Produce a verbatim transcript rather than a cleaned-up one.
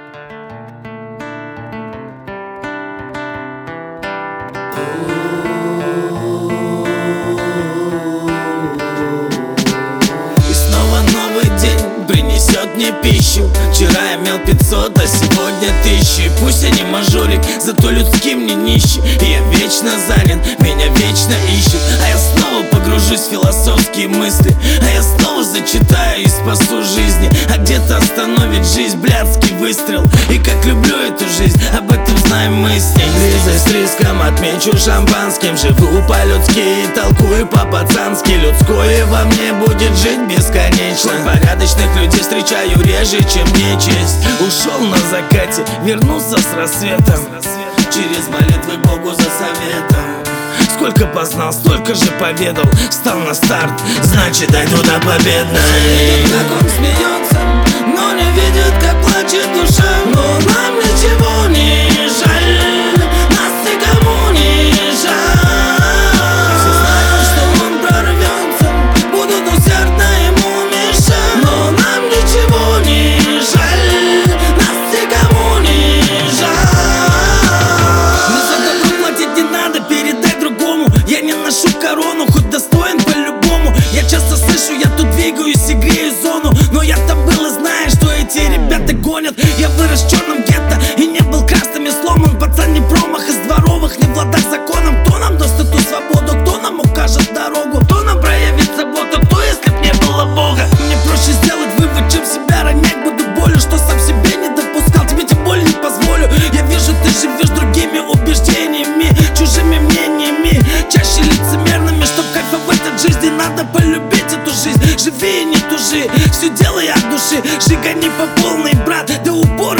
И снова новый день принесет мне пищу. Вчера я имел пятьсот, а сегодня тысячи. И пусть я не мажорик, зато людским не нищий. И я вечно занят, меня вечно ищут. А я снова погружусь в философские мысли. А я снова зачитаю и спасу жизни. А где-то остановит жизнь блядский выстрел. И как люблю эту жизнь, об этом знаем мы с ней. Близость с риском отмечу шампанским. Живу по-людски и толкую по-пацански. Людское во мне будет жить бесконечно. Порядочных людей встречаю реже, чем нечисть. Ушел на закате, вернулся с рассветом. Через молитвы Богу за советом. Сколько познал, столько же поведал. Встал на старт, значит дойду до победной. Видит, как он смеется, но не видит, как плачет душа. Но нам ничего не жаль, нас никому не жаль. Все знают, что он прорвется, будут усердно ему мешать. Но нам ничего не жаль, нас никому не жаль. Мне за добро платить не надо, передай другому. Я не ношу корону, хоть достоин по-любому. Я часто слышу, я тут двигаюсь и грею зону. Но я там был и знаю, что эти ребята гонят. Я вырос в черном гетто и не был красным и сломан. Пацан не промах из дворовых, не в ладах с законом. Кто нам даст эту свободу, кто нам укажет дорогу, кто нам проявит заботу, кто, если б не было Бога. Мне проще сделать вывод, чем себя ронять. Буду болью, что сам себе не допускал, тебе тем более не позволю. Я вижу, ты живешь другими убеждениями, чужими мнениями, чаще лицемерными. Чтоб кайфовать от жизни, надо полюбить эту жизнь. Живи и не тужи, все делай от души. Жигани по полной, брат, до упора